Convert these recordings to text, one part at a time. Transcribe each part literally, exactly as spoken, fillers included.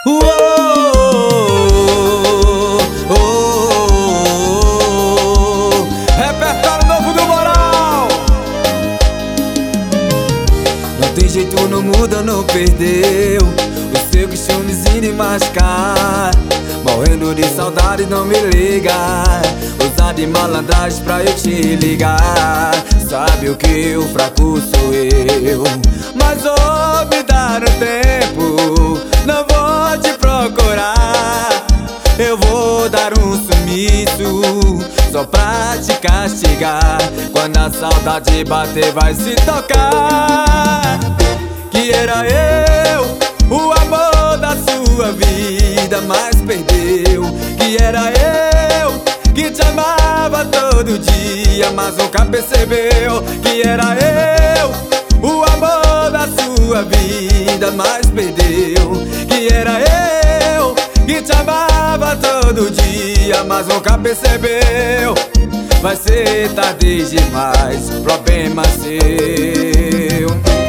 Uou, oh, oh, oh. Repertório novo do Moral. Não tem jeito, não muda, não perdeu o seu costumezinho de mascar. Morrendo de saudade, não me liga. Usar de malandragem pra eu te ligar. Sabe o que o fraco sou eu, mas vou me dar um tempo. Não vou te procurar, eu vou dar um sumiço só pra te castigar. Quando a saudade bater vai se tocar que era eu, o amor da sua vida, mas perdeu. Que era eu, que te amava todo dia, mas nunca percebeu. Que era eu, o amor da sua vida, mas perdeu. Que era eu, que te amava todo dia, mas nunca percebeu. Vai ser tarde demais, problema seu.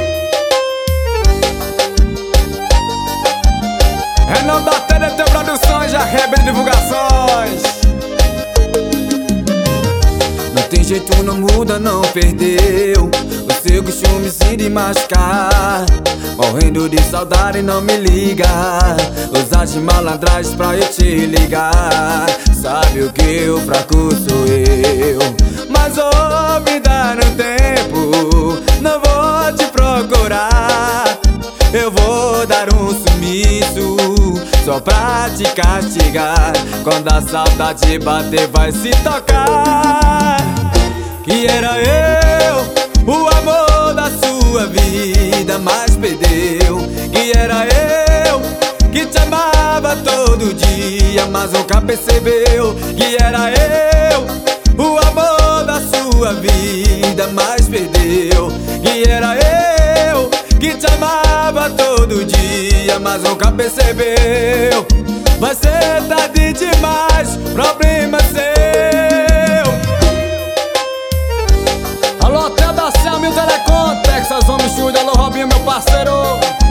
Renan da T D T Produções, arrebenta divulgações. Não tem jeito, não muda, não perdeu o seu costumezinho de machucar. Morrendo de saudade, não me liga. Usar de malandragem pra eu te ligar. Sabe o que o fraco sou eu, mas vou me dar um tempo. Não vou te procurar, eu vou dar um sumiço só pra te castigar. Quando a saudade bater vai se tocar que era eu, o amor da sua vida, mas perdeu. Que era eu, que te amava todo dia, mas nunca percebeu. Que era eu, o amor da sua vida, mas perdeu. Que era eu, que te amava todo dia, mas nunca percebeu. Vai ser tarde demais, problema seu. Alô, Hotel da Selma e o Telecom, Texas Home Studio. Alô, Robinho, meu parceiro.